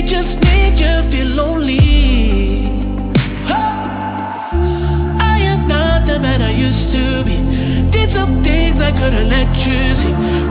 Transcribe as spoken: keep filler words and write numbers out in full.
just made you feel lonely. I am not the man I used to be. Did some things I couldn't let you see.